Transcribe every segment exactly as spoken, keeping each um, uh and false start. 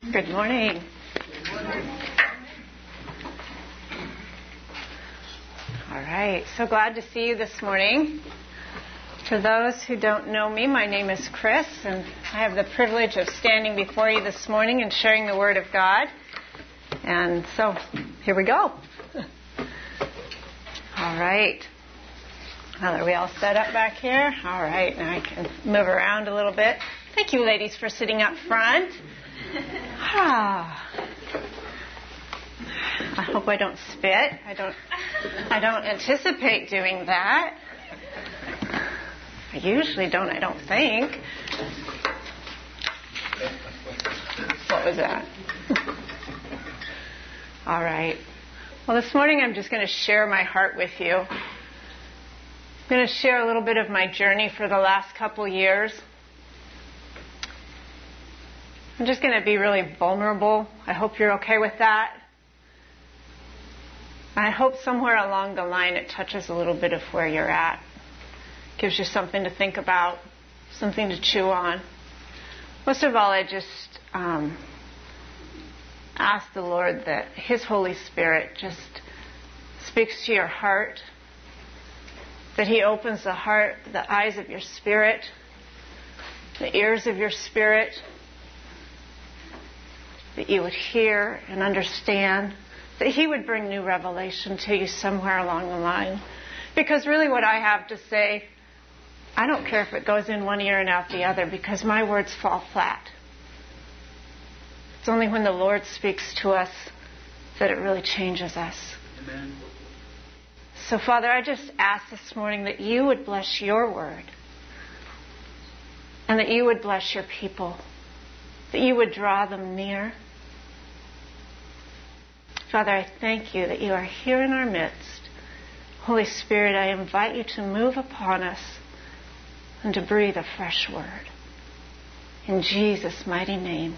Good morning. All right, so glad to see you this morning. For those who don't know me, my name is Chris, and I have the privilege of standing before you this morning and sharing the Word of God. And so, here we go. All right. Well, are we all set up back here? All right, now I can move around a little bit. Thank you, ladies, for sitting up front. Ah. I hope I don't spit. I don't I don't anticipate doing that. I usually don't, I don't think. What was that? All right. Well, this morning I'm just going to share my heart with you. I'm going to share a little bit of my journey for the last couple years. I'm just going to be really vulnerable. I hope you're okay with that. I hope somewhere along the line it touches a little bit of where you're at. Gives you something to think about, something to chew on. Most of all, I just um, ask the Lord that His Holy Spirit just speaks to your heart, that He opens the heart, the eyes of your spirit, the ears of your spirit, that you would hear and understand, that He would bring new revelation to you somewhere along the line. Because really what I have to say, I don't care if it goes in one ear and out the other, because my words fall flat. It's only when the Lord speaks to us that it really changes us. Amen. So, Father, I just ask this morning that you would bless your word, and that you would bless your people, that you would draw them near. Father, I thank you that you are here in our midst. Holy Spirit, I invite you to move upon us and to breathe a fresh word. In Jesus' mighty name.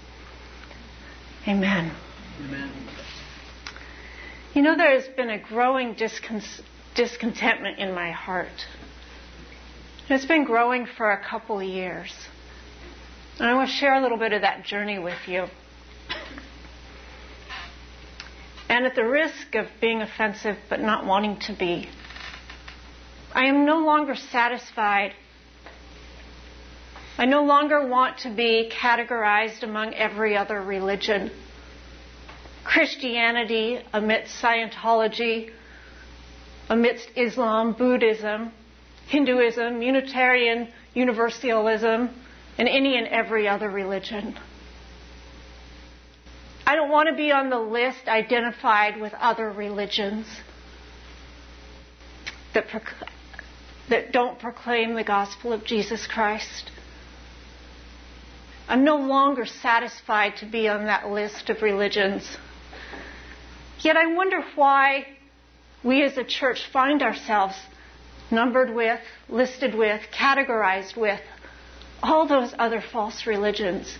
Amen. Amen. You know, there has been a growing discon- discontentment in my heart. It's been growing for a couple of years. And I want to share a little bit of that journey with you. And at the risk of being offensive but not wanting to be, I am no longer satisfied. I no longer want to be categorized among every other religion. Christianity amidst Scientology, amidst Islam, Buddhism, Hinduism, Unitarian Universalism, and any and every other religion. I don't want to be on the list identified with other religions that, proc- that don't proclaim the gospel of Jesus Christ. I'm no longer satisfied to be on that list of religions. Yet I wonder why we as a church find ourselves numbered with, listed with, categorized with all those other false religions.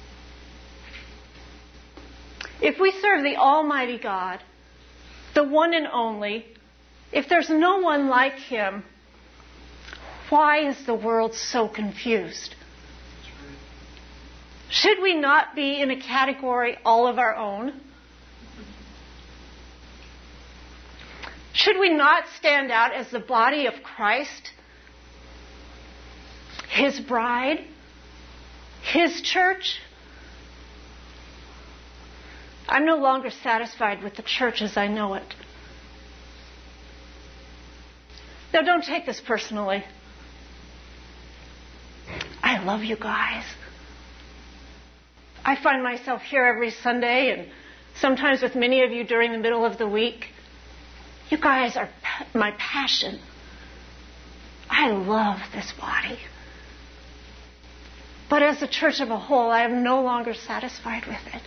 If we serve the Almighty God, the one and only, if there's no one like Him, why is the world so confused? Should we not be in a category all of our own? Should we not stand out as the body of Christ, His bride, His church? I'm no longer satisfied with the church as I know it. Now, don't take this personally. I love you guys. I find myself here every Sunday, and sometimes with many of you during the middle of the week. You guys are my passion. I love this body. But as a church of a whole, I am no longer satisfied with it.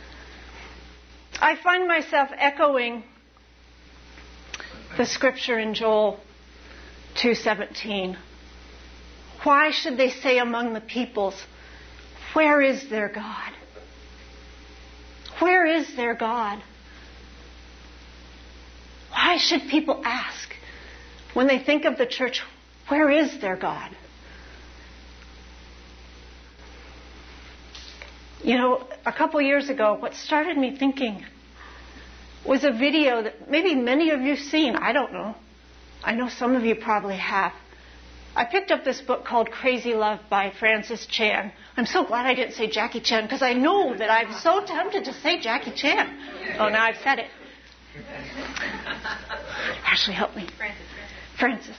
I find myself echoing the scripture in Joel two seventeen. Why should they say among the peoples, where is their God? Where is their God? Why should people ask when they think of the church, where is their God? You know, a couple years ago, what started me thinking was a video that maybe many of you have seen. I don't know. I know some of you probably have. I picked up this book called Crazy Love by Francis Chan. I'm so glad I didn't say Jackie Chan because I know that I'm so tempted to say Jackie Chan. Oh, now I've said it. Ashley, help me. Francis. Francis.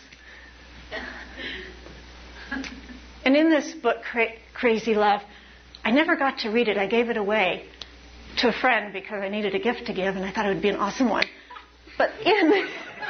And in this book, Cra- Crazy Love, I never got to read it. I gave it away to a friend because I needed a gift to give, and I thought it would be an awesome one. But in...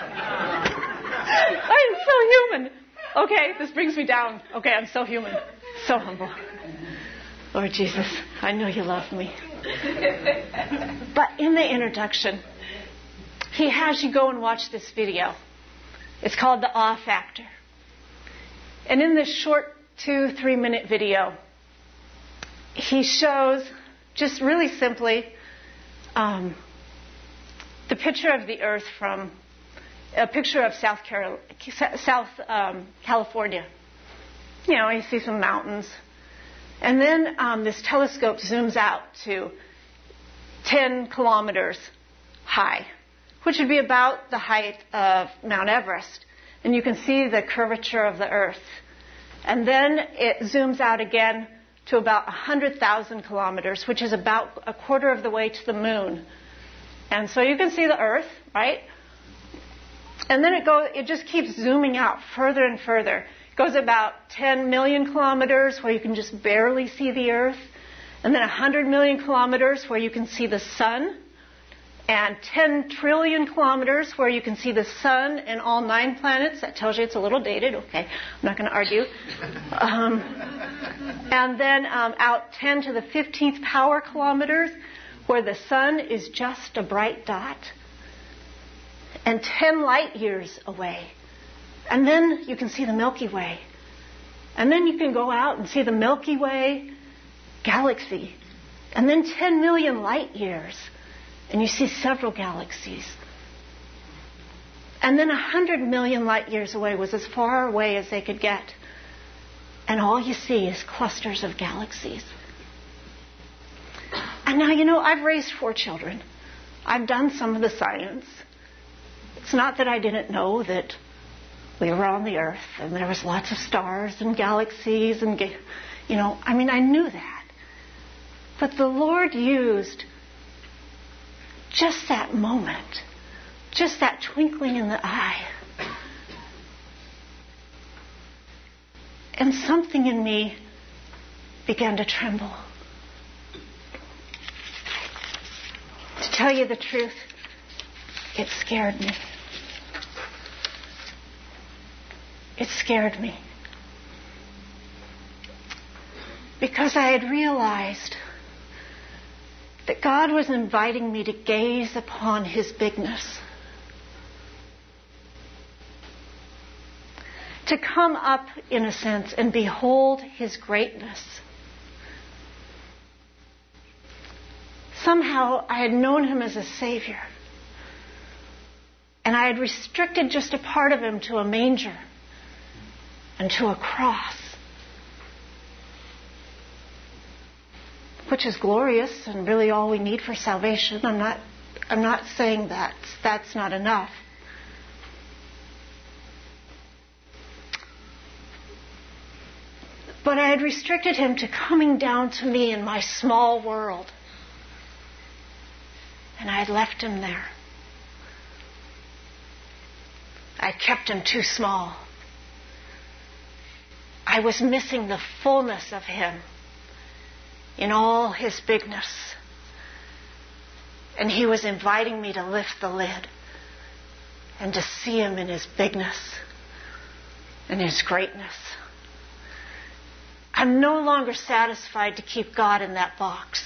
I am so human. Okay, this brings me down. Okay, I'm so human. So humble. Lord Jesus, I know you love me. But in the introduction, he has you go and watch this video. It's called The Awe Factor. And in this short two, three minute video, he shows just really simply um, the picture of the earth from a picture of South, Carol- South um, California. You know, you see some mountains. And then um, this telescope zooms out to ten kilometers high, which would be about the height of Mount Everest. And you can see the curvature of the earth. And then it zooms out again to about one hundred thousand kilometers, which is about a quarter of the way to the moon. And so you can see the earth, right? And then it goes, it just keeps zooming out further and further. It goes about ten million kilometers where you can just barely see the earth. And then one hundred million kilometers where you can see the sun. And ten trillion kilometers where you can see the sun and all nine planets. That tells you it's a little dated. Okay, I'm not going to argue. Um, and then um, out ten to the fifteenth power kilometers where the sun is just a bright dot. And ten light years away. And then you can see the Milky Way. And then you can go out and see the Milky Way galaxy. And then ten million light years. And you see several galaxies. And then one hundred million light years away was as far away as they could get. And all you see is clusters of galaxies. And now, you know, I've raised four children. I've done some of the science. It's not that I didn't know that we were on the earth and there was lots of stars and galaxies and, you know, I mean, I knew that. But the Lord used just that moment, just that twinkling in the eye. And something in me began to tremble. To tell you the truth, it scared me. It scared me. Because I had realized that God was inviting me to gaze upon His bigness. To come up, in a sense, and behold His greatness. Somehow I had known Him as a Savior. And I had restricted just a part of Him to a manger and to a cross. Which is glorious and really all we need for salvation. I'm not I'm not saying that that's not enough. But I had restricted Him to coming down to me in my small world. And I had left Him there. I kept Him too small. I was missing the fullness of Him in all His bigness. And He was inviting me to lift the lid and to see Him in His bigness and His greatness. I'm no longer satisfied to keep God in that box.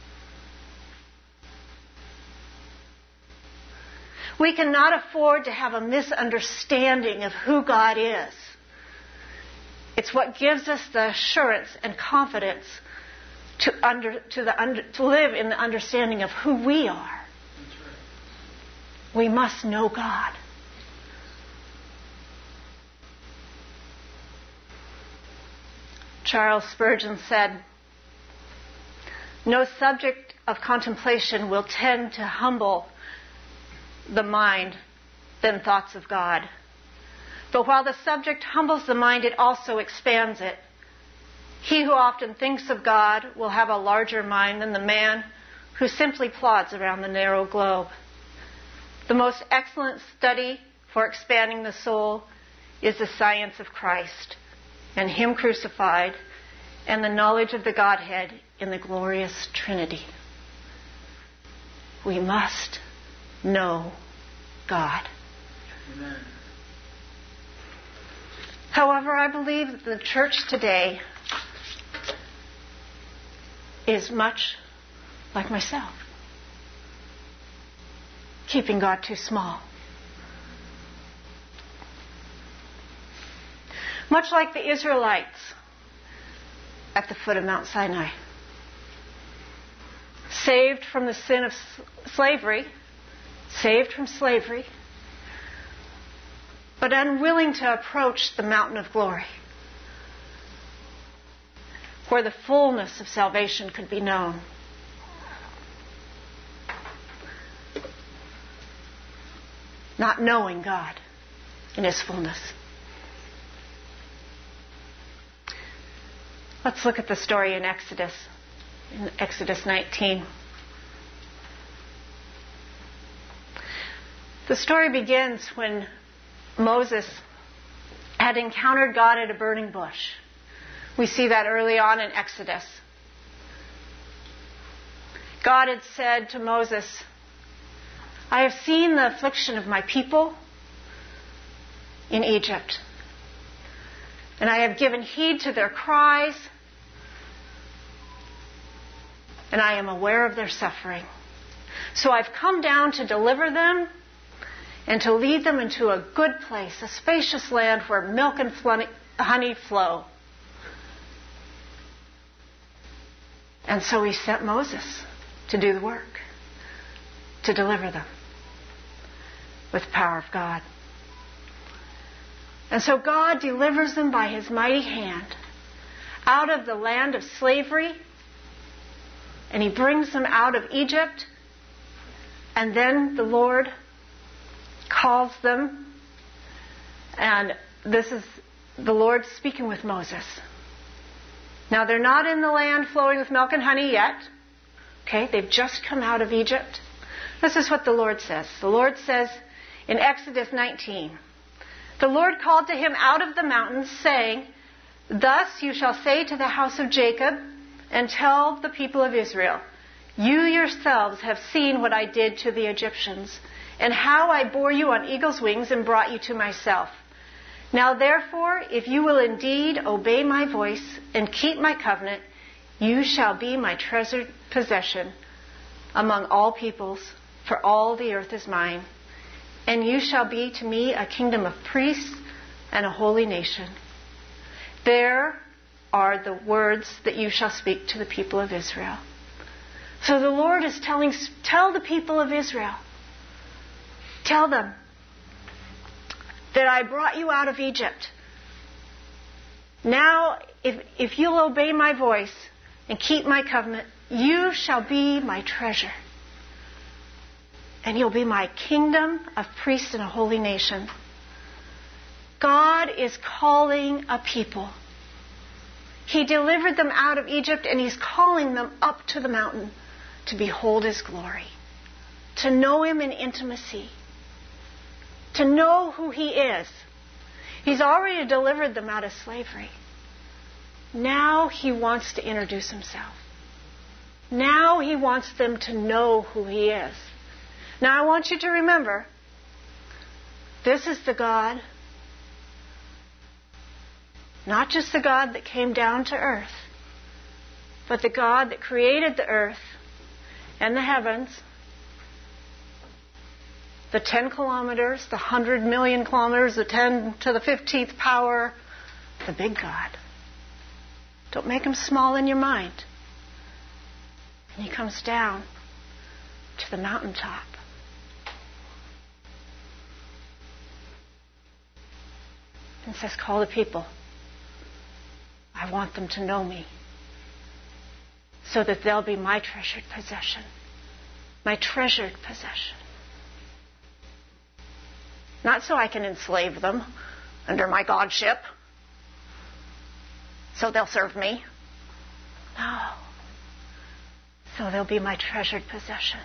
We cannot afford to have a misunderstanding of who God is. It's what gives us the assurance and confidence to under to the under, to live in the understanding of who we are. That's right. We must know God. Charles Spurgeon said, No subject of contemplation will tend to humble the mind than thoughts of God. But while the subject humbles the mind, it also expands it. He who often thinks of God will have a larger mind than the man who simply plods around the narrow globe. The most excellent study for expanding the soul is the science of Christ and Him crucified and the knowledge of the Godhead in the glorious Trinity. We must know God. Amen. However, I believe that the church today is much like myself, keeping God too small. Much like the Israelites at the foot of Mount Sinai. Saved from the sin of slavery, saved from slavery, but unwilling to approach the mountain of glory, where the fullness of salvation could be known. Not knowing God in His fullness. Let's look at the story in Exodus, in Exodus nineteen. The story begins when Moses had encountered God at a burning bush. We see that early on in Exodus. God had said to Moses, I have seen the affliction of my people in Egypt, and I have given heed to their cries, and I am aware of their suffering. So I've come down to deliver them and to lead them into a good place, a spacious land where milk and honey flow. And so He sent Moses to do the work, to deliver them with the power of God. And so God delivers them by His mighty hand out of the land of slavery, and He brings them out of Egypt, and then the Lord calls them, and this is the Lord speaking with Moses. Now, they're not in the land flowing with milk and honey yet. Okay, they've just come out of Egypt. This is what the Lord says. The Lord says in Exodus nineteen, the Lord called to him out of the mountains, saying, Thus you shall say to the house of Jacob, and tell the people of Israel, You yourselves have seen what I did to the Egyptians, and how I bore you on eagle's wings and brought you to myself. Now therefore, if you will indeed obey my voice and keep my covenant, you shall be my treasured possession among all peoples, for all the earth is mine. And you shall be to me a kingdom of priests and a holy nation. There are the words that you shall speak to the people of Israel. So the Lord is telling, tell the people of Israel, tell them that I brought you out of Egypt. Now, if, if you'll obey my voice and keep my covenant, you shall be my treasure. And you'll be my kingdom of priests and a holy nation. God is calling a people. He delivered them out of Egypt, and He's calling them up to the mountain to behold His glory, to know Him in intimacy, to know who He is. He's already delivered them out of slavery. Now He wants to introduce Himself. Now He wants them to know who He is. Now I want you to remember, this is the God, not just the God that came down to earth, but the God that created the earth and the heavens, the ten kilometers, the hundred million kilometers, the ten to the fifteenth power, the big God. Don't make Him small in your mind. And He comes down to the mountaintop. And says, call the people. I want them to know me. so that they'll be my treasured possession. My treasured possession. Not so I can enslave them under my godship, so they'll serve me. No. So they'll be my treasured possession.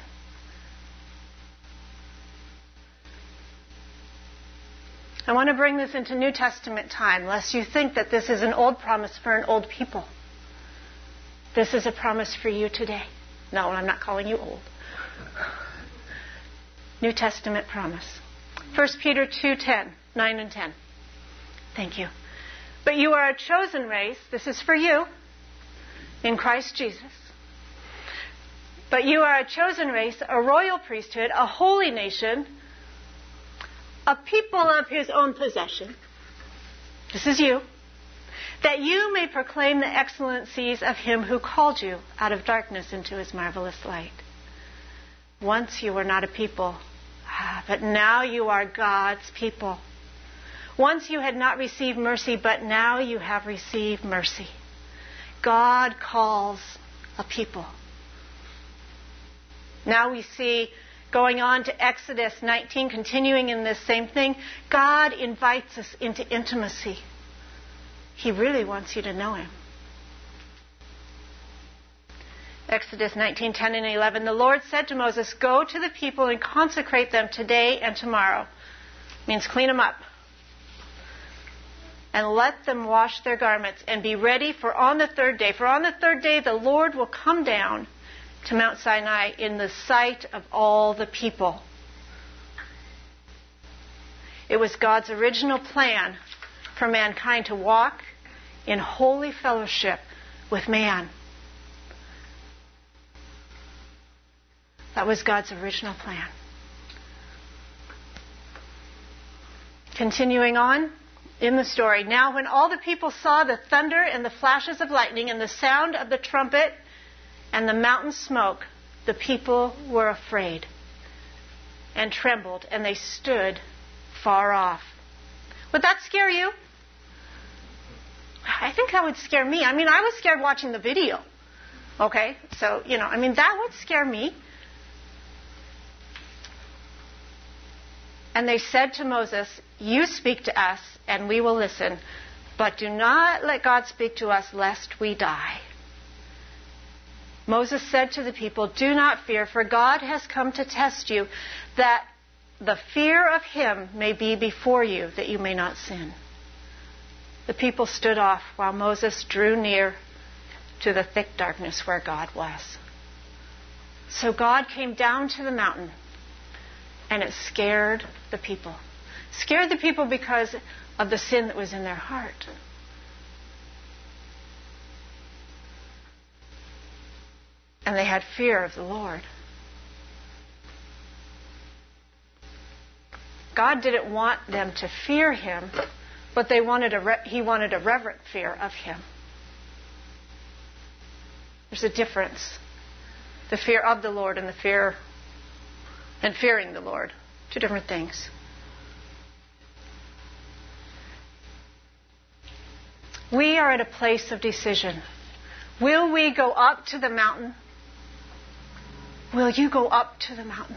I want to bring this into New Testament time, lest you think that this is an old promise for an old people. This is a promise for you today. No, I'm not calling you old. New Testament promise. First Peter two ten, nine and ten. Thank you. But you are a chosen race. This is for you in Christ Jesus. But you are a chosen race, a royal priesthood, a holy nation, a people of his own possession. This is you. That you may proclaim the excellencies of him who called you out of darkness into his marvelous light. Once you were not a people, but now you are God's people. Once you had not received mercy, but now you have received mercy. God calls a people. Now we see, going on to Exodus nineteen, continuing in this same thing, God invites us into intimacy. He really wants you to know him. Exodus nineteen, ten and eleven. The Lord said to Moses, go to the people and consecrate them today and tomorrow. Means clean them up. And let them wash their garments and be ready for on the third day. For on the third day the Lord will come down to Mount Sinai in the sight of all the people. It was God's original plan for mankind to walk in holy fellowship with man. That was God's original plan. Continuing on in the story. Now when all the people saw the thunder and the flashes of lightning and the sound of the trumpet and the mountain smoke, the people were afraid and trembled, and they stood far off. Would that scare you? I think that would scare me. I mean, I was scared watching the video. Okay? So, you know, I mean, that would scare me. And they said to Moses, you speak to us and we will listen, but do not let God speak to us lest we die. Moses said to the people, do not fear, for God has come to test you, that the fear of him may be before you, that you may not sin. The people stood off while Moses drew near to the thick darkness where God was. So God came down to the mountain, and it scared the people. Scared the people because of the sin that was in their heart. And they had fear of the Lord. God didn't want them to fear him, but they wanted a re- he wanted a reverent fear of him. There's a difference. The fear of the Lord and the fear and fearing the Lord. Two different things. We are at a place of decision. Will we go up to the mountain? Will you go up to the mountain?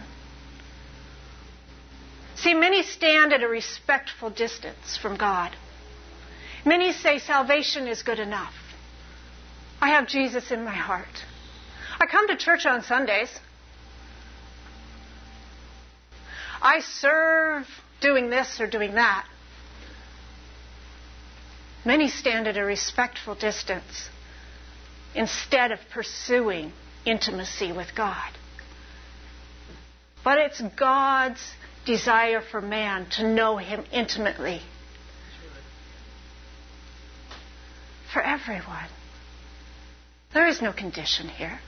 See, many stand at a respectful distance from God. Many say salvation is good enough. I have Jesus in my heart. I come to church on Sundays. I serve doing this or doing that. Many stand at a respectful distance instead of pursuing intimacy with God. But it's God's desire for man to know him intimately. For everyone. There is no condition here.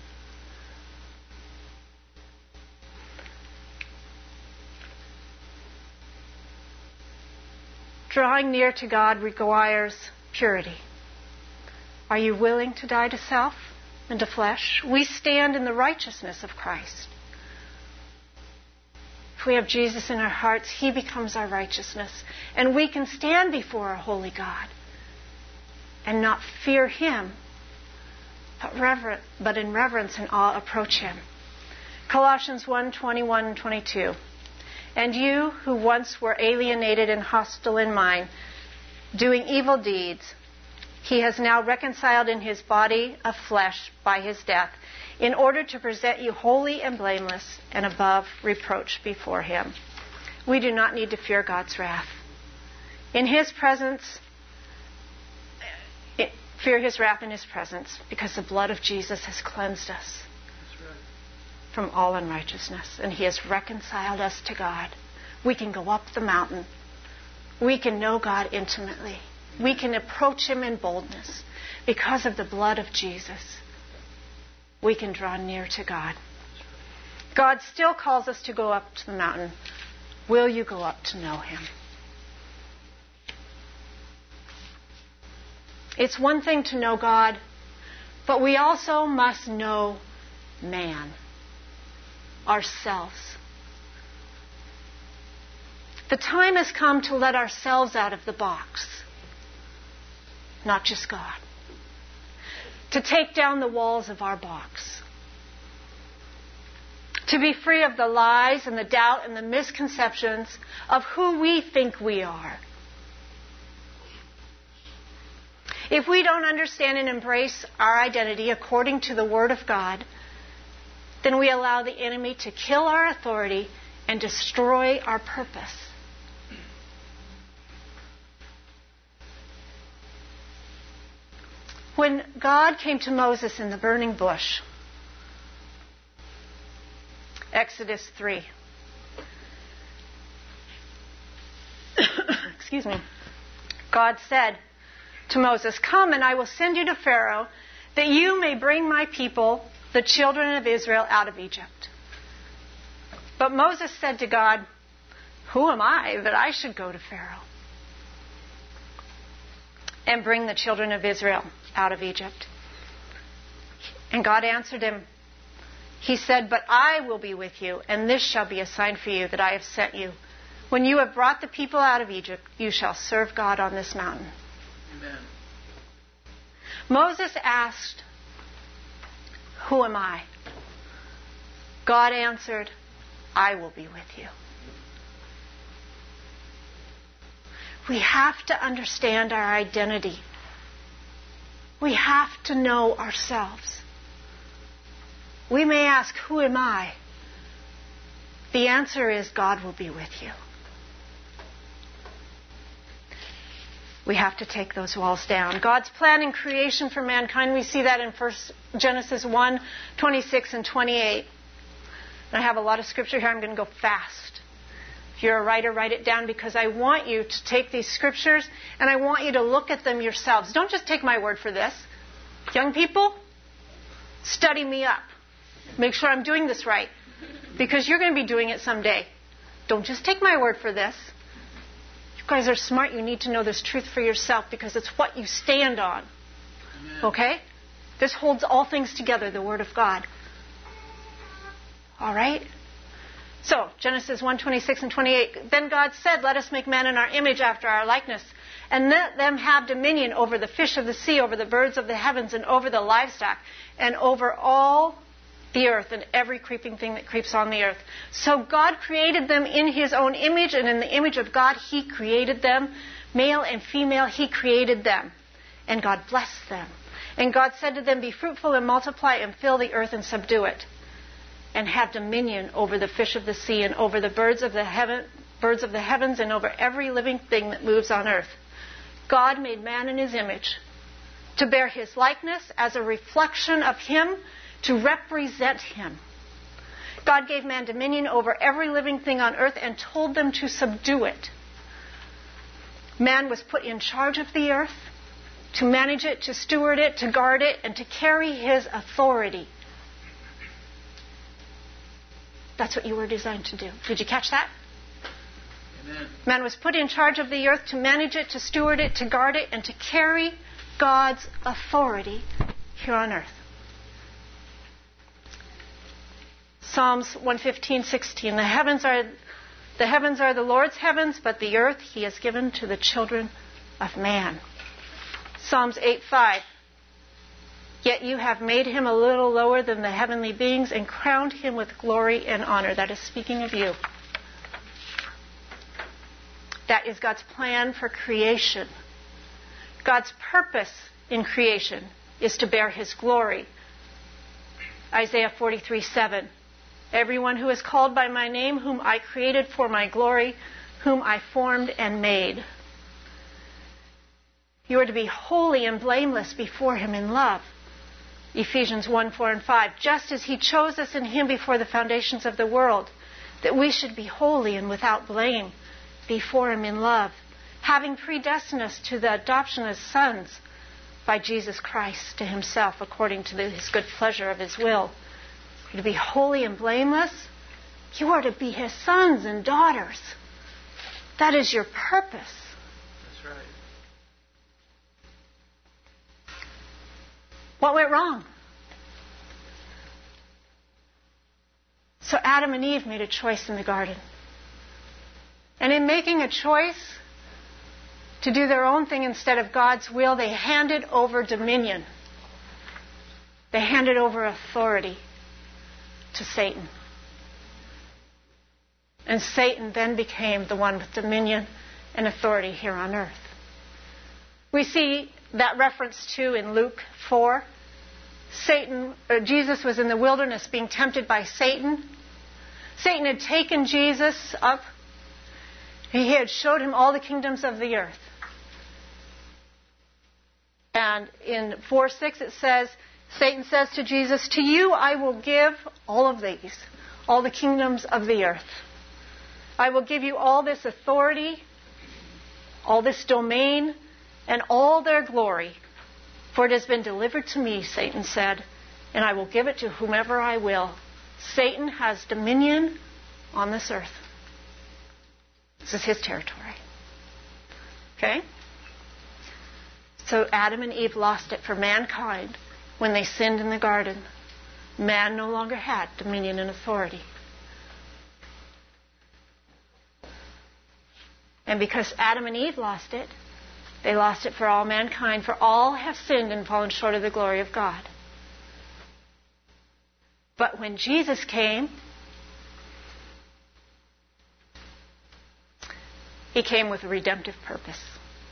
Drawing near to God requires purity. Are you willing to die to self and to flesh? We stand in the righteousness of Christ. If we have Jesus in our hearts, he becomes our righteousness. And we can stand before a holy God and not fear him, but, reverent, but in reverence and awe approach him. Colossians one, twenty-one and twenty-two. And you who once were alienated and hostile in mind, doing evil deeds, he has now reconciled in his body of flesh by his death, in order to present you holy and blameless and above reproach before him. We do not need to fear God's wrath. In his presence, fear his wrath in his presence, because the blood of Jesus has cleansed us from all unrighteousness, and he has reconciled us to God. We can go up the mountain. We can know God intimately. We can approach him in boldness because of the blood of Jesus. We can draw near to God. God still calls us to go up to the mountain. Will you go up to know him? It's one thing to know God, but we also must know man, ourselves. The time has come to let ourselves out of the box, not just God. To take down the walls of our box. To be free of the lies and the doubt and the misconceptions of who we think we are. If we don't understand and embrace our identity according to the Word of God, then we allow the enemy to kill our authority and destroy our purpose. When God came to Moses in the burning bush, Exodus three, excuse me, God said to Moses, "Come and I will send you to Pharaoh, that you may bring my people, the children of Israel, out of Egypt." But Moses said to God, "Who am I that I should go to Pharaoh and bring the children of Israel out of Egypt?" And God answered him. He said, "But I will be with you, and this shall be a sign for you that I have sent you. When you have brought the people out of Egypt, you shall serve God on this mountain." Amen. Moses asked, "Who am I?" God answered, "I will be with you." We have to understand our identity. We have to know ourselves. We may ask, "Who am I?" The answer is, God will be with you. We have to take those walls down. God's plan in creation for mankind, we see that in First Genesis one, twenty-six and twenty-eight. And I have a lot of scripture here. I'm going to go fast. If you're a writer, write it down, because I want you to take these scriptures and I want you to look at them yourselves. Don't just take my word for this. Young people, study me up. Make sure I'm doing this right, because you're going to be doing it someday. Don't just take my word for this. You guys are smart. You need to know this truth for yourself, because it's what you stand on. Amen. Okay? This holds all things together, the Word of God. All right? So, Genesis one, twenty-six and twenty-eight. Then God said, "Let us make man in our image after our likeness, and let them have dominion over the fish of the sea, over the birds of the heavens, and over the livestock, and over all the earth, and every creeping thing that creeps on the earth." So God created them in his own image, and in the image of God he created them. Male and female he created them. And God blessed them. And God said to them, "Be fruitful and multiply and fill the earth and subdue it, and have dominion over the fish of the sea and over the birds of the heaven, birds of the heavens and over every living thing that moves on earth." God made man in his image to bear his likeness as a reflection of him, to represent him. God gave man dominion over every living thing on earth and told them to subdue it. Man was put in charge of the earth, to manage it, to steward it, to guard it, and to carry his authority. That's what you were designed to do. Did you catch that? Amen. Man was put in charge of the earth to manage it, to steward it, to guard it, and to carry God's authority here on earth. Psalms one fifteen, sixteen. The heavens are the heavens are the Lord's heavens, but the earth he has given to the children of man. Psalms eight, five. Yet you have made him a little lower than the heavenly beings and crowned him with glory and honor. That is speaking of you. That is God's plan for creation. God's purpose in creation is to bear his glory. Isaiah forty-three seven. Everyone who is called by my name, whom I created for my glory, whom I formed and made. You are to be holy and blameless before him in love. Ephesians one, four, and five. Just as he chose us in him before the foundations of the world, that we should be holy and without blame before him in love, having predestined us to the adoption as sons by Jesus Christ to himself, according to the, his good pleasure of his will. You're to be holy and blameless. You are to be his sons and daughters. That is your purpose. That's right. What went wrong? So Adam and Eve made a choice in the garden. And in making a choice to do their own thing instead of God's will, they handed over dominion. They handed over authority to Satan. And Satan then became the one with dominion and authority here on earth. We see that reference too in Luke four. Satan, or Jesus was in the wilderness being tempted by Satan. Satan had taken Jesus up. He had showed him all the kingdoms of the earth. And in four six it says, Satan says to Jesus, to you I will give all of these, all the kingdoms of the earth. I will give you all this authority, all this domain, and all their glory. For it has been delivered to me, Satan said, and I will give it to whomever I will. Satan has dominion on this earth. This is his territory. Okay? So Adam and Eve lost it for mankind when they sinned in the garden. Man no longer had dominion and authority. And because Adam and Eve lost it, they lost it for all mankind, for all have sinned and fallen short of the glory of God. But when Jesus came, he came with a redemptive purpose.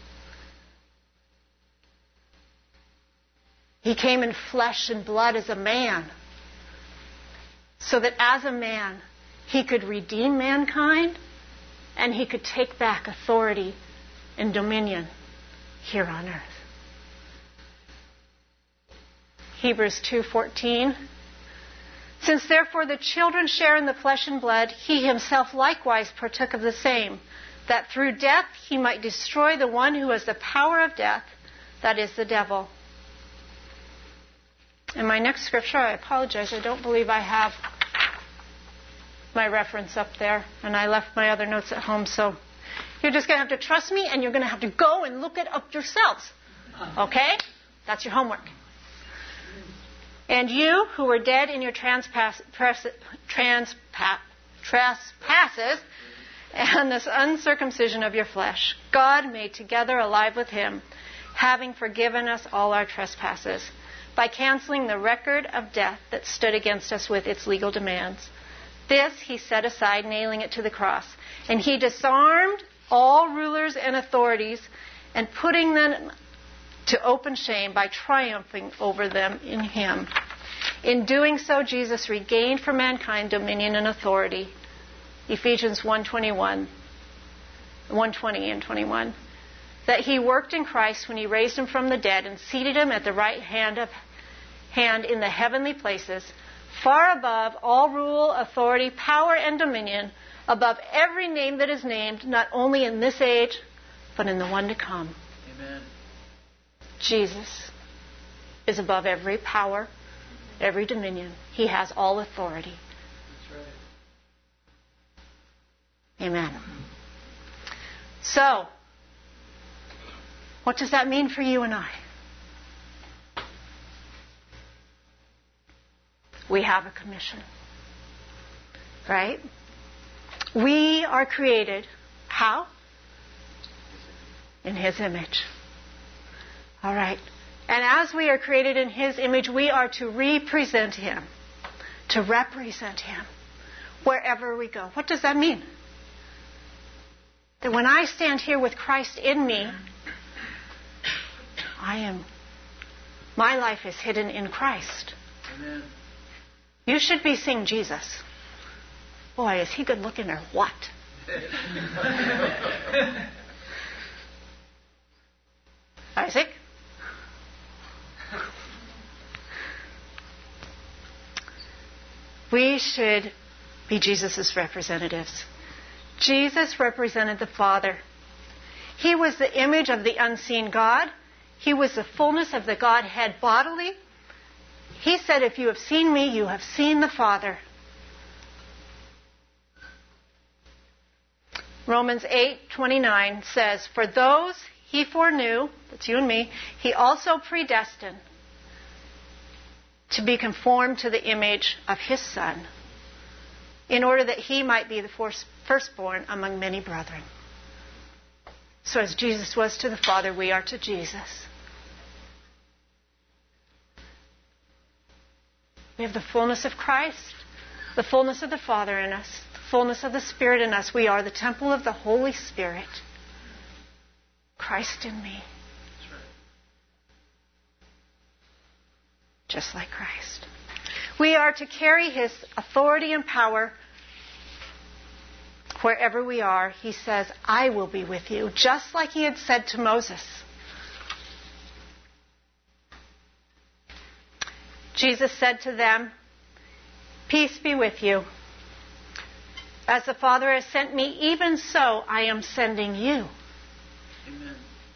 He came in flesh and blood as a man, so that as a man, he could redeem mankind and he could take back authority and dominion here on earth. Hebrews two fourteen. Since therefore the children share in the flesh and blood, he himself likewise partook of the same, that through death he might destroy the one who has the power of death, that is the devil. In my next scripture, I apologize, I don't believe I have my reference up there, and I left my other notes at home, so you're just going to have to trust me, and you're going to have to go and look it up yourselves. Okay? That's your homework. And you, who were dead in your transpass, pres, transpa, trespasses and this uncircumcision of your flesh, God made together alive with him, having forgiven us all our trespasses, by canceling the record of death that stood against us with its legal demands. This he set aside, nailing it to the cross. And he disarmed all rulers and authorities and putting them to open shame by triumphing over them in him. In doing so, Jesus regained for mankind dominion and authority. Ephesians one twenty-one, one twenty and twenty-one. That he worked in Christ when he raised him from the dead and seated him at the right hand of hand in the heavenly places, far above all rule, authority, power, and dominion, above every name that is named, not only in this age, but in the one to come. Amen. Jesus is above every power, every dominion. He has all authority. That's right. Amen. So, what does that mean for you and I? We have a commission. Right? We are created. How? In his image. All right. And as we are created in His image, we are to represent Him, to represent Him wherever we go. What does that mean? That when I stand here with Christ in me, I am, my life is hidden in Christ. Amen. You should be seeing Jesus. Boy, is He good looking or what? Isaac? We should be Jesus' representatives. Jesus represented the Father. He was the image of the unseen God. He was the fullness of the Godhead bodily. He said, if you have seen me, you have seen the Father. Romans eight twenty-nine says, for those He foreknew, that's you and me, He also predestined to be conformed to the image of His Son, in order that He might be the firstborn among many brethren. So as Jesus was to the Father, we are to Jesus. We have the fullness of Christ, the fullness of the Father in us, the fullness of the Spirit in us. We are the temple of the Holy Spirit. Christ in me. That's right. Just like Christ. We are to carry His authority and power wherever we are. He says, I will be with you, just like He had said to Moses. Jesus said to them, peace be with you. As the Father has sent me, even so I am sending you. Amen.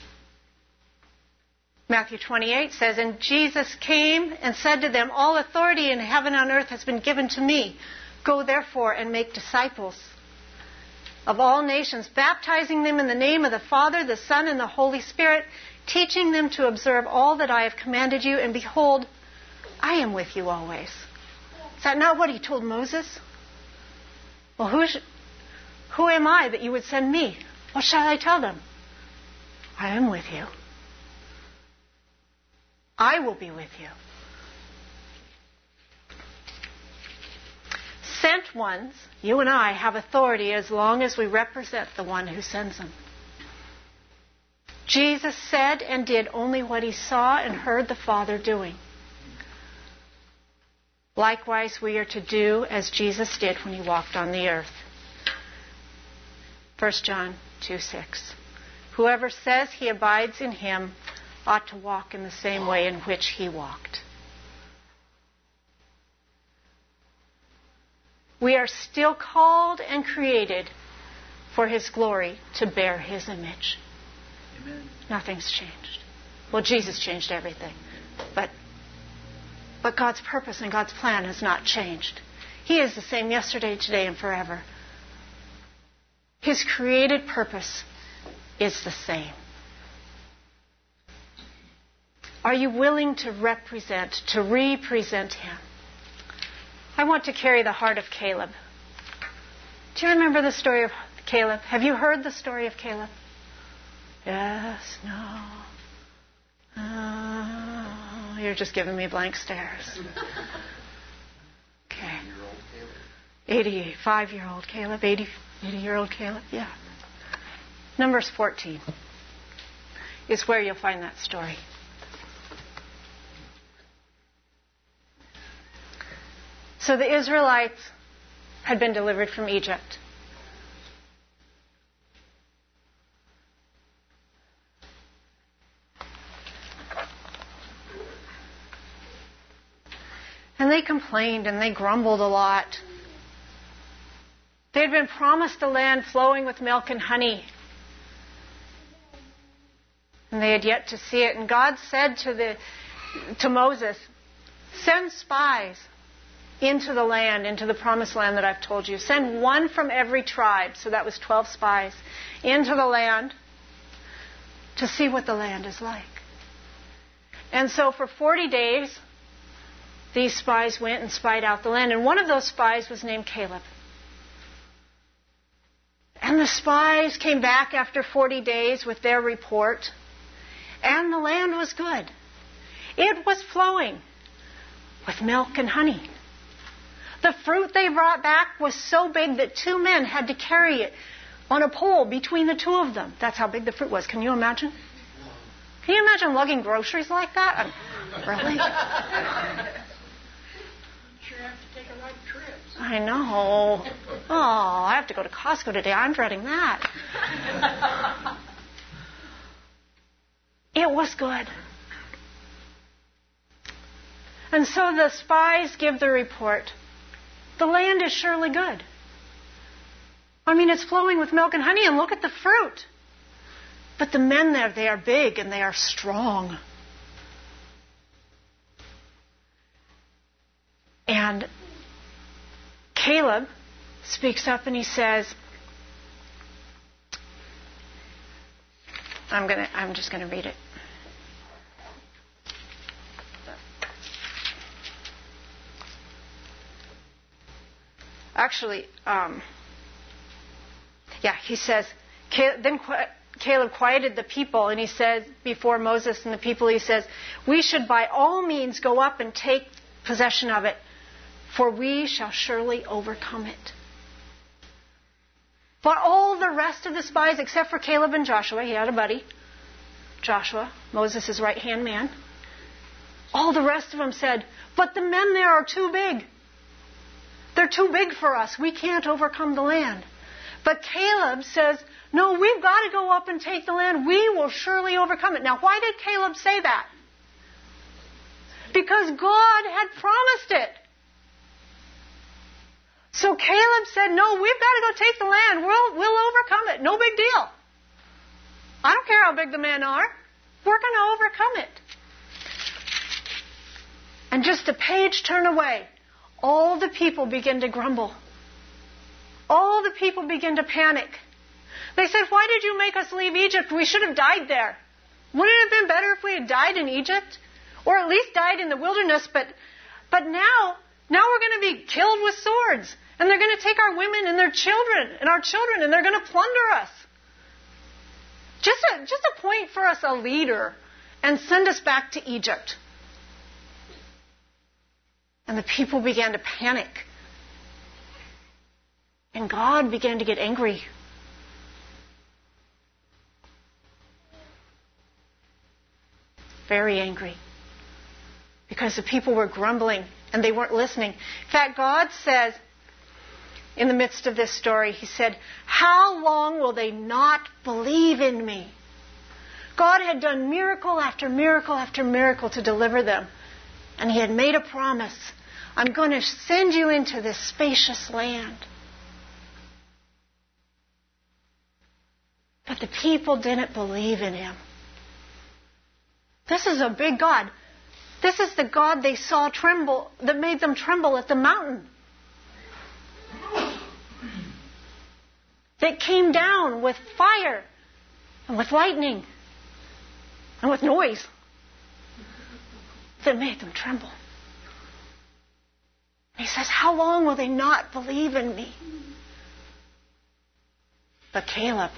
Matthew twenty-eight says, and Jesus came and said to them, all authority in heaven and on earth has been given to me. Go therefore and make disciples of all nations, baptizing them in the name of the Father, the Son, and the Holy Spirit, teaching them to observe all that I have commanded you. And behold, I am with you always. Is that not what He told Moses? Well, who, sh- who am I that you would send me? What shall I tell them? I am with you. I will be with you. Sent ones, you and I, have authority as long as we represent the one who sends them. Jesus said and did only what He saw and heard the Father doing. Likewise, we are to do as Jesus did when He walked on the earth. First John two six. Whoever says he abides in Him ought to walk in the same way in which He walked. We are still called and created for His glory to bear His image. Amen. Nothing's changed. Well, Jesus changed everything. But, but God's purpose and God's plan has not changed. He is the same yesterday, today, and forever. His created purpose is the same. Are you willing to represent, to represent Him? I want to carry the heart of Caleb. Do you remember the story of Caleb? Have you heard the story of Caleb? Yes, no. Oh, you're just giving me blank stares. Okay. eighty-five-year-old Caleb, eighty, eighty-year-old Caleb, yeah. Numbers fourteen is where you'll find that story. So the Israelites had been delivered from Egypt. And they complained and they grumbled a lot. They had been promised a land flowing with milk and honey. And they had yet to see it. And God said to the to Moses, send spies into the land, into the promised land that I've told you. Send one from every tribe, so that was twelve spies, into the land to see what the land is like. And so for forty days, these spies went and spied out the land. And one of those spies was named Caleb. And the spies came back after forty days with their report. And the land was good. It was flowing with milk and honey. The fruit they brought back was so big that two men had to carry it on a pole between the two of them. That's how big the fruit was. Can you imagine? Can you imagine lugging groceries like that? I mean, really? Sure have to take a lot of trips. I know. Oh, I have to go to Costco today. I'm dreading that. It was good. And so the spies give the report. The land is surely good. I mean, it's flowing with milk and honey, and look at the fruit. But the men there, they are big and they are strong. And Caleb speaks up and he says, I'm gonna I'm just gonna read it. Actually, um, yeah, he says, then Caleb quieted the people, and he says, before Moses and the people, he says, we should by all means go up and take possession of it, for we shall surely overcome it. But all the rest of the spies, except for Caleb and Joshua, he had a buddy, Joshua, Moses' right-hand man, all the rest of them said, but the men there are too big. They're too big for us. We can't overcome the land. But Caleb says, no, we've got to go up and take the land. We will surely overcome it. Now, why did Caleb say that? Because God had promised it. So Caleb said, no, we've got to go take the land. We'll, we'll overcome it. No big deal. I don't care how big the men are. We're going to overcome it. And just a page turn away, all the people begin to grumble. All the people begin to panic. They said, why did you make us leave Egypt? We should have died there. Wouldn't it have been better if we had died in Egypt? Or at least died in the wilderness? But, but now, now we're going to be killed with swords. And they're going to take our women and their children and our children, and they're going to plunder us. Just, a, just appoint for us a leader and send us back to Egypt. And the people began to panic. And God began to get angry. Very angry. Because the people were grumbling and they weren't listening. In fact, God says, in the midst of this story, He said, how long will they not believe in me? God had done miracle after miracle after miracle to deliver them. And He had made a promise. I'm going to send you into this spacious land. But the people didn't believe in Him. This is a big God. This is the God they saw tremble, that made them tremble at the mountain. That came down with fire and with lightning and with noise. That made them tremble. He says, how long will they not believe in me? But Caleb.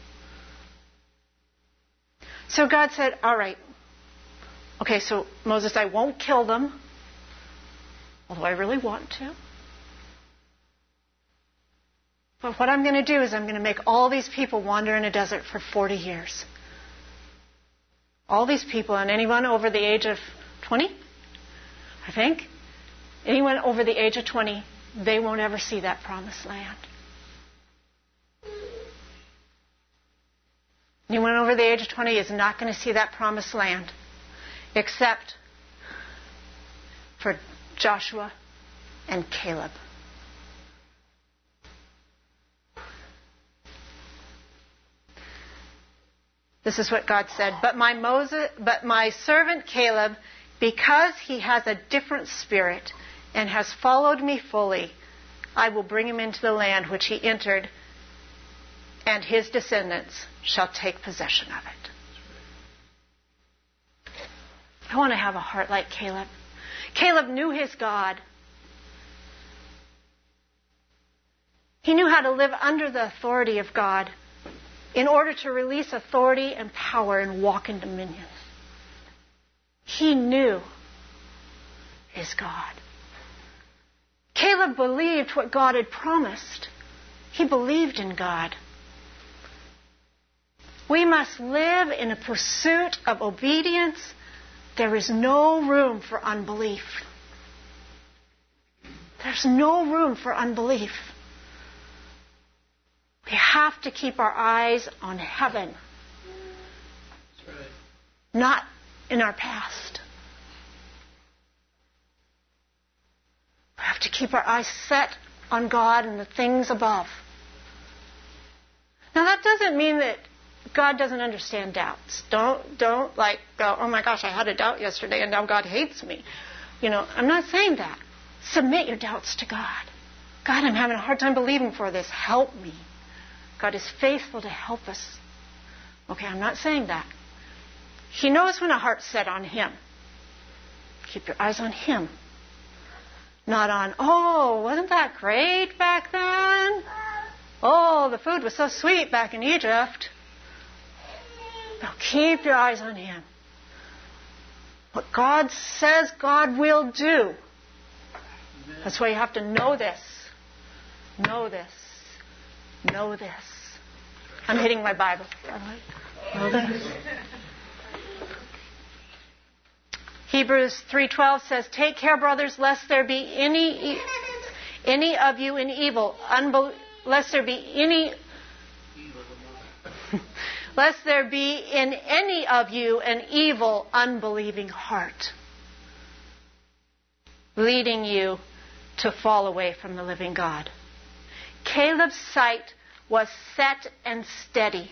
So God said, all right. Okay, so Moses, I won't kill them. Although I really want to. But what I'm going to do is I'm going to make all these people wander in a desert for forty years. All these people, and anyone over the age of twenty, I think. Anyone over the age of twenty, they won't ever see that promised land. Anyone over the age of twenty is not going to see that promised land, except for Joshua and Caleb. This is what God said. But my Moses, but my servant Caleb, because he has a different spirit and has followed me fully, I will bring him into the land which he entered, and his descendants shall take possession of it. I want to have a heart like Caleb. Caleb knew his God. He knew how to live under the authority of God in order to release authority and power and walk in dominion. He knew his God. Caleb believed what God had promised. He believed in God. We must live in a pursuit of obedience. There is no room for unbelief. There's no room for unbelief. We have to keep our eyes on heaven. That's right. Not in our past. We have to keep our eyes set on God and the things above. Now that doesn't mean that God doesn't understand doubts. Don't, don't like go, oh my gosh, I had a doubt yesterday and now God hates me. You know, I'm not saying that. Submit your doubts to God. God, I'm having a hard time believing for this. Help me. God is faithful to help us. Okay, I'm not saying that. He knows when a heart's set on Him. Keep your eyes on Him. Not on, oh, wasn't that great back then? Oh, the food was so sweet back in Egypt. No, keep your eyes on Him. What God says God will do. That's why you have to know this. Know this. Know this. I'm hitting my Bible. Know this. Hebrews three twelve says, "Take care, brothers, lest there be any any of you in evil, unbel- lest there be any lest there be in any of you an evil, unbelieving heart, leading you to fall away from the living God." Caleb's sight was set and steady.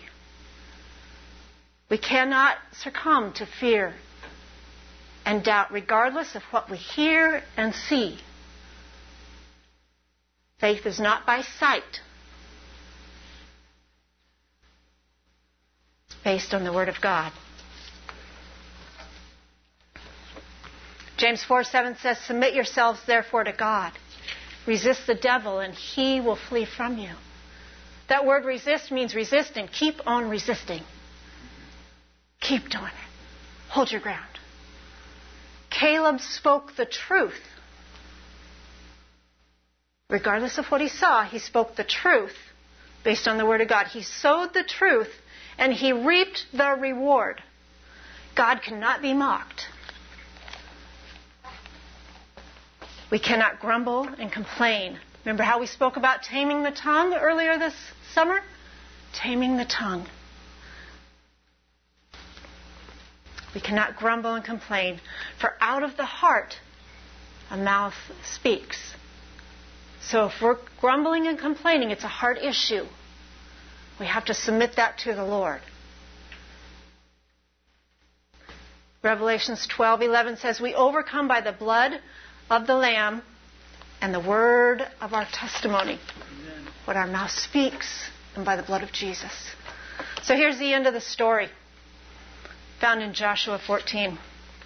We cannot succumb to fear and doubt regardless of what we hear and see. Faith is not by sight. It's based on the Word of God. James four seven says, "Submit yourselves therefore to God. Resist the devil and he will flee from you." That word resist means resist and keep on resisting. Keep doing it. Hold your ground. Caleb spoke the truth. Regardless of what he saw, he spoke the truth based on the Word of God. He sowed the truth and he reaped the reward. God cannot be mocked. We cannot grumble and complain. Remember how we spoke about taming the tongue earlier this summer? Taming the tongue. We cannot grumble and complain, for out of the heart a mouth speaks. So if we're grumbling and complaining, it's a heart issue. We have to submit that to the Lord. Revelations twelve eleven says, "We overcome by the blood of the Lamb and the word of our testimony." Amen. What our mouth speaks, and by the blood of Jesus. So here's the end of the story, found in Joshua fourteen.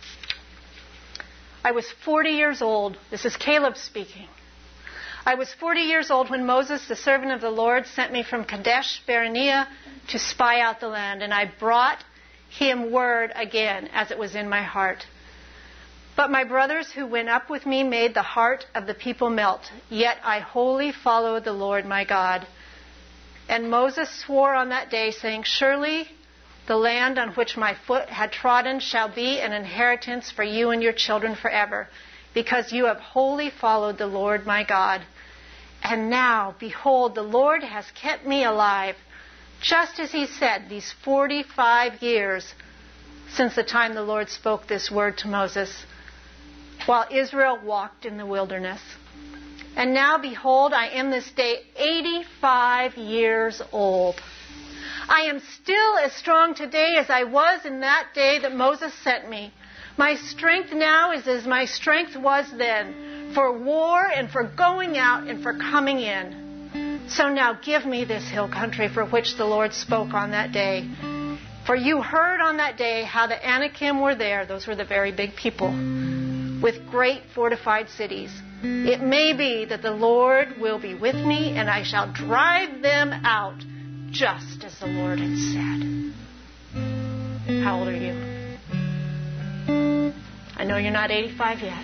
"I was forty years old." This is Caleb speaking. "I was forty years old when Moses, the servant of the Lord, sent me from Kadesh Barnea to spy out the land, and I brought him word again as it was in my heart. But my brothers who went up with me made the heart of the people melt. Yet I wholly followed the Lord my God. And Moses swore on that day, saying, 'Surely the land on which my foot had trodden shall be an inheritance for you and your children forever, because you have wholly followed the Lord my God. And now, behold, the Lord has kept me alive, just as he said, these forty-five years since the time the Lord spoke this word to Moses, while Israel walked in the wilderness. And now, behold, I am this day eighty-five years old. I am still as strong today as I was in that day that Moses sent me. My strength now is as my strength was then, for war and for going out and for coming in. So now give me this hill country for which the Lord spoke on that day. For you heard on that day how the Anakim were there," those were the very big people, "with great fortified cities. It may be that the Lord will be with me, and I shall drive them out, just as the Lord had said." How old are you? I know you're not eighty-five yet.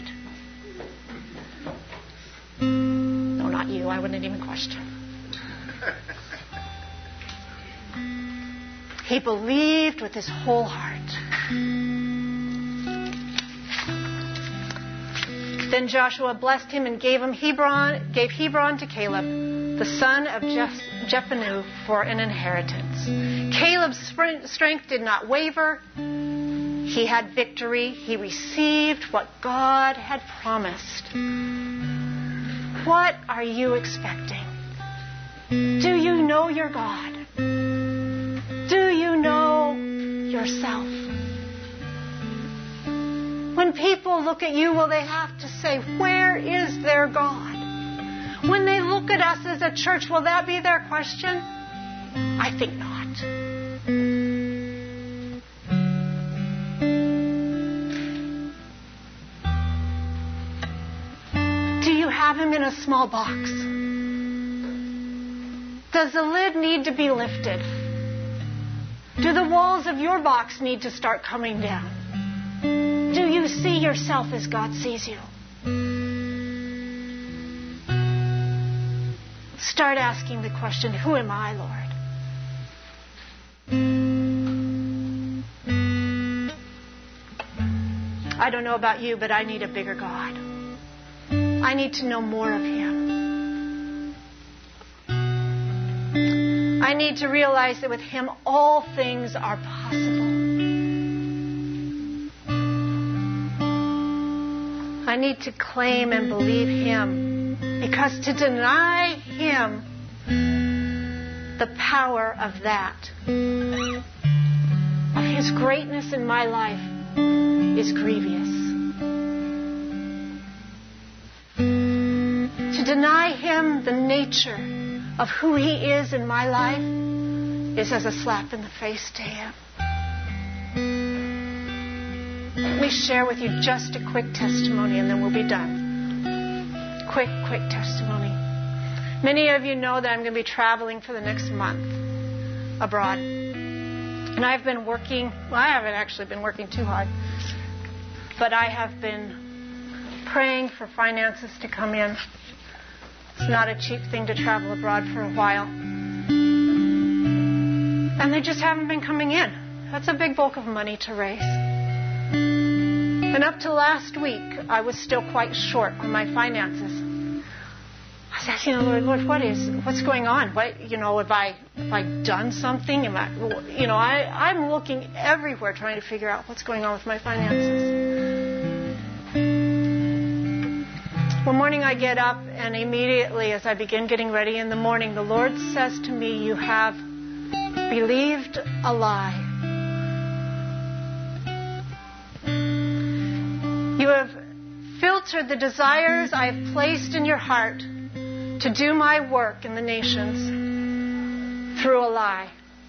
No, not you. I wouldn't even question. He believed with his whole heart. Then Joshua blessed him and gave him Hebron, gave Hebron to Caleb, the son of Jeph- Jephunneh, for an inheritance. Caleb's strength did not waver. He had victory. He received what God had promised. What are you expecting? Do you know your God? Do you know yourself? When people look at you, will they have to say, where is their God? When they look at us as a church, will that be their question? I think not. Do you have him in a small box? Does the lid need to be lifted? Do the walls of your box need to start coming down? Do you see yourself as God sees you? Start asking the question, who am I, Lord? I don't know about you, but I need a bigger God. I need to know more of Him. I need to realize that with Him all things are possible. I need to claim and believe Him, because to deny Him the power of that, of His greatness in my life, is grievous. To deny Him the nature of who He is in my life is as a slap in the face to Him. Let me share with you just a quick testimony and then we'll be done. Quick, quick testimony. Many of you know that I'm going to be traveling for the next month abroad. And I've been working, well, I haven't actually been working too hard, but I have been praying for finances to come in. It's not a cheap thing to travel abroad for a while. And they just haven't been coming in. That's a big bulk of money to raise. And up to last week, I was still quite short on my finances. I was asking the Lord, Lord, what is, what's going on? What, you know, have I, have I done something? Am I, you know, I, I'm looking everywhere trying to figure out what's going on with my finances. One morning I get up, and immediately as I begin getting ready in the morning, the Lord says to me, you have believed a lie. You have filtered the desires I have placed in your heart to do my work in the nations through a lie.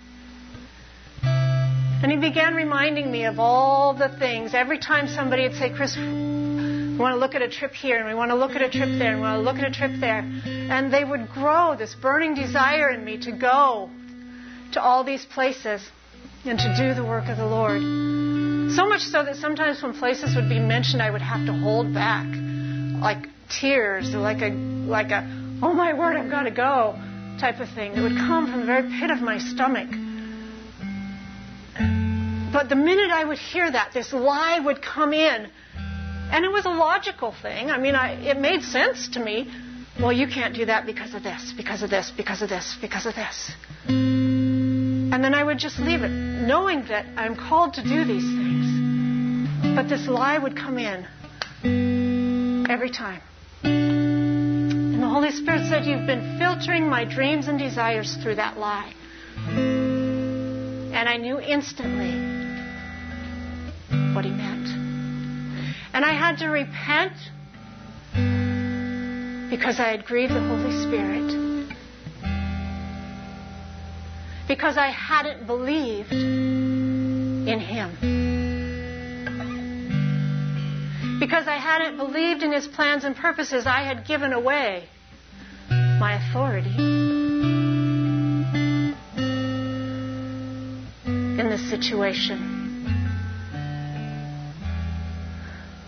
And He began reminding me of all the things. Every time somebody would say, Chris, we want to look at a trip here, and we want to look at a trip there, and we want to look at a trip there. And they would grow this burning desire in me to go to all these places and to do the work of the Lord. So much so that sometimes when places would be mentioned, I would have to hold back, like tears, or like a, like a, oh my word, I've got to go type of thing that would come from the very pit of my stomach. But the minute I would hear that, this lie would come in. And it was a logical thing. I mean, I, it made sense to me. Well, you can't do that because of this, because of this, because of this, because of this. And then I would just leave it, knowing that I'm called to do these things. But this lie would come in every time. And the Holy Spirit said, you've been filtering my dreams and desires through that lie. And I knew instantly what He meant. And I had to repent because I had grieved the Holy Spirit. Because I hadn't believed in Him. Because I hadn't believed in His plans and purposes, I had given away my authority in this situation.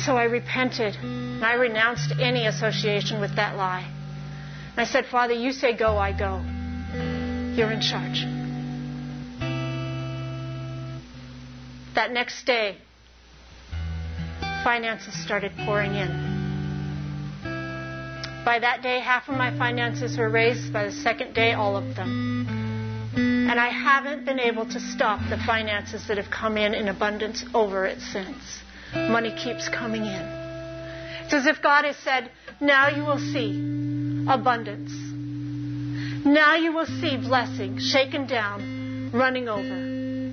so I repented, and I renounced any association with that lie. And I said, Father, you say go, I go. You're in charge. That next day, finances started pouring in. By that day, half of my finances were raised. By the second day, all of them. And I haven't been able to stop the finances that have come in in abundance over it since. Money keeps coming in. It's as if God has said, now you will see abundance. Now you will see blessing shaken down, running over.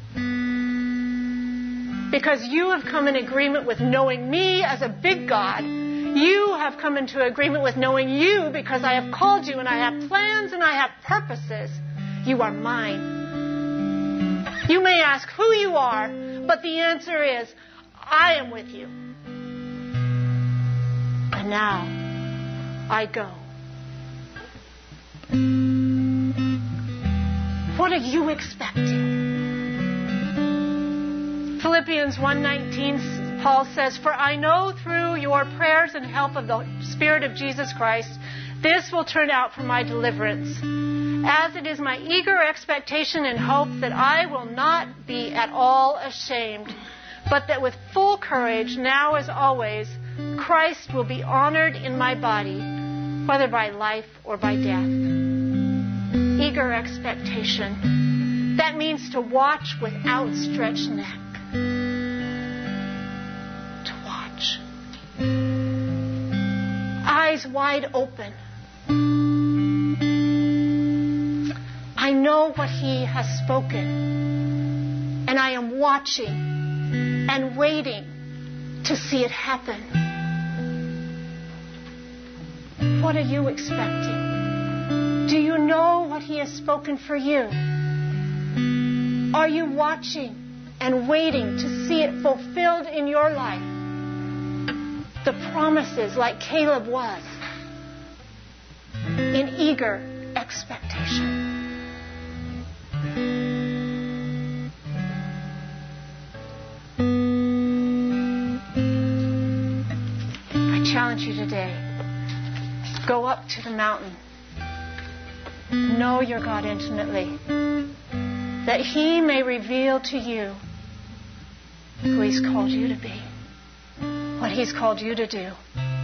Because you have come in agreement with knowing me as a big God. You have come into agreement with knowing you because I have called you and I have plans and I have purposes. You are mine. You may ask who you are, but the answer is, I am with you. And now, I go. What are you expecting? Philippians one nineteen, Paul says, for I know through your prayers and help of the Spirit of Jesus Christ, this will turn out for my deliverance. As it is my eager expectation and hope that I will not be at all ashamed, but that with full courage, now as always, Christ will be honored in my body, whether by life or by death. Eager expectation. That means to watch with outstretched neck. To watch. Eyes wide open. I know what He has spoken, and I am watching and waiting to see it happen. What are you expecting? Do you know what He has spoken for you? Are you watching and waiting to see it fulfilled in your life? The promises, like Caleb was, in eager expectation. I challenge you today. Go up to the mountain. Know your God intimately. That He may reveal to you who He's called you to be. What He's called you to do.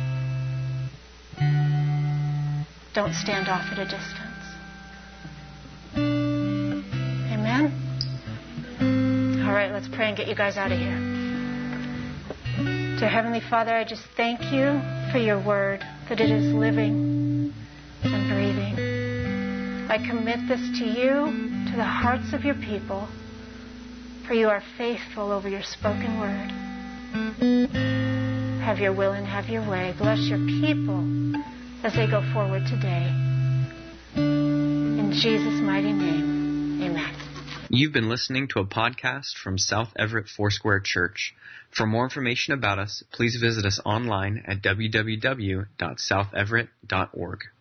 Don't stand off at a distance. Amen? All right, let's pray and get you guys out of here. Dear Heavenly Father, I just thank you for your word, that it is living and breathing. I commit this to you, to the hearts of your people, for you are faithful over your spoken word. Have your will and have your way. Bless your people as they go forward today. In Jesus' mighty name, amen. You've been listening to a podcast from South Everett Foursquare Church. For more information about us, please visit us online at w w w dot south everett dot org.